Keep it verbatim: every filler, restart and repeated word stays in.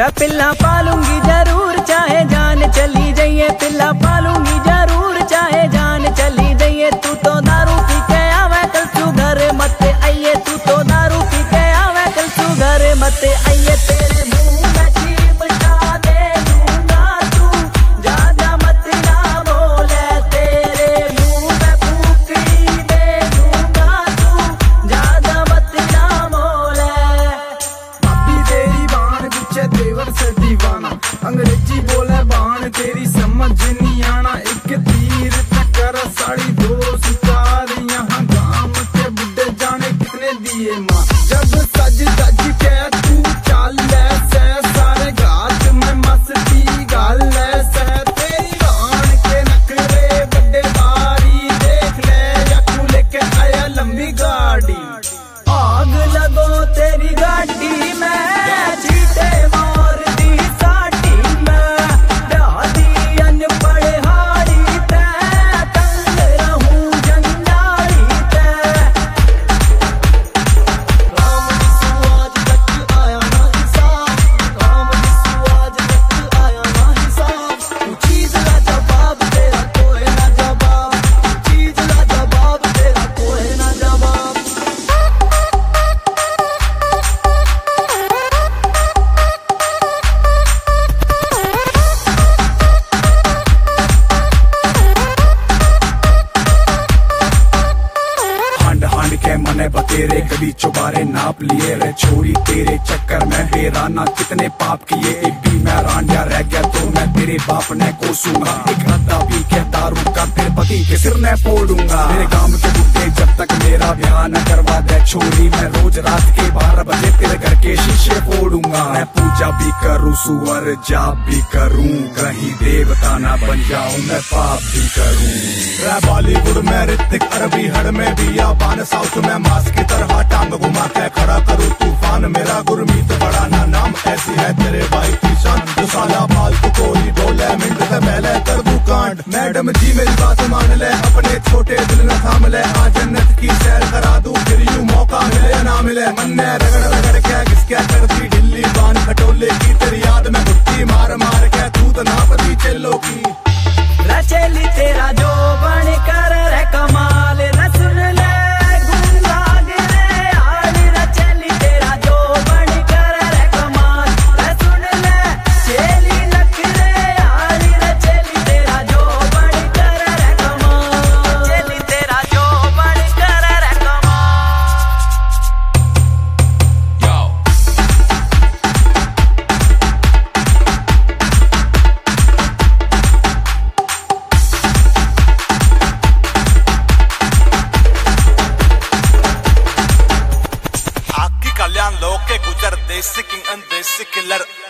मैं पिल्ला पालूंगी जरूर चाहे जान चली जाइए, पिल्ला पालूंगी जरूर चाहे जान चली जाइए। तू तो दारू पी के आवे कल तू घर मत आइए, तू तो दारू पी के आवे कल तू घर मत आइए। तेरे मुंह में चिमटा दे दूंगा तू ज्यादा मत ना बोले, तेरे मुंह में फूंकी दे दूंगा तू ज्यादा मत ना बोले। भाभी तेरी बाण पीछे देवर से दीवाना, अंग्रेजी बोले बाण तेरी समझ नहीं आना। एक तीर चक्कर साड़ी दो शिकार, यहाँ गांव के बुड्ढे जाने कितने दिए माँ। जब सज धज के तू चाल से सारे घाट में मस्ती गाल से, तेरी बाण के नखरे बड़े भारी देख ले या तू लेके आया लंबी गाड़ी। आग लगो तेरी गाड़ी में चीटे मार दी साटी में, दादी अनपढ़ हाड़ी ते तंग रहूं जंजाड़ी ते। राम दिसू आज तक आया ना हिसाब, राम दिसू आज तक आया ना हिसाब। तू चीज ला जवाब तेरा कोई ना जवाब, तू चीज ला जवाब तेरा कोई ना जवाब। हांड हांड के मने बतेरे कभी चुबारे नाप लिए रे छोरी, तेरे चक्कर में बेराना कितने पाप किए। एक भी मैं रांडिया रह गया तो मैं तेरे बाप ने कोसूंगा, एक रद्दा पी के दारू का फिर पति के सिर ने फोड़ूंगा। मेरे काम के बुट्टे जब तक मेरा ब्याह न करवा दे छोरी, मैं रोज रात के बारह बजे तेरे घर के शीशे फोड़ूंगा। मैं पूजा भी करूँ सुअर जाप भी करूँ, कहीं देवता ना बन जाऊं मैं पाप भी करूँ। बॉलीवुड में ऋतिक अरबी हड़ में भी याबान, साउथ में मास की तरह टांग घुमा के खड़ा करूँ तूफान। मेरा गुरमीत बड़ा ना नाम ऐसी है तेरे भाई की शान, जो साला फालतू कोई बोले मिनट से पहले कर दूं कांड। मैडम जी मेरी बात मान ले, अपने छोटे दिल न थाम ले, आज जन्नत की सैर करा दूं फिर यूं मौका मिले या ना मिले। मन ने रगड़ रगड़ के किसके कर दी ढिल्ली बान खटोले की, तेरी याद में गुट्टी मार मार के तू तो नापती चेलो की। रचेली तेरा जो बन कर रे कमाल न सुन ले गूंगा गिरे हाल, रचेली तेरा जो बन कर रे कमाल न सुन ले चेली नखरे हाल, रचेली तेरा जो बन कर रे कमाल, रचेली तेरा जो बन कर रे कमाल। कल्याण लोग के गुजर देसी किंग देसी किलर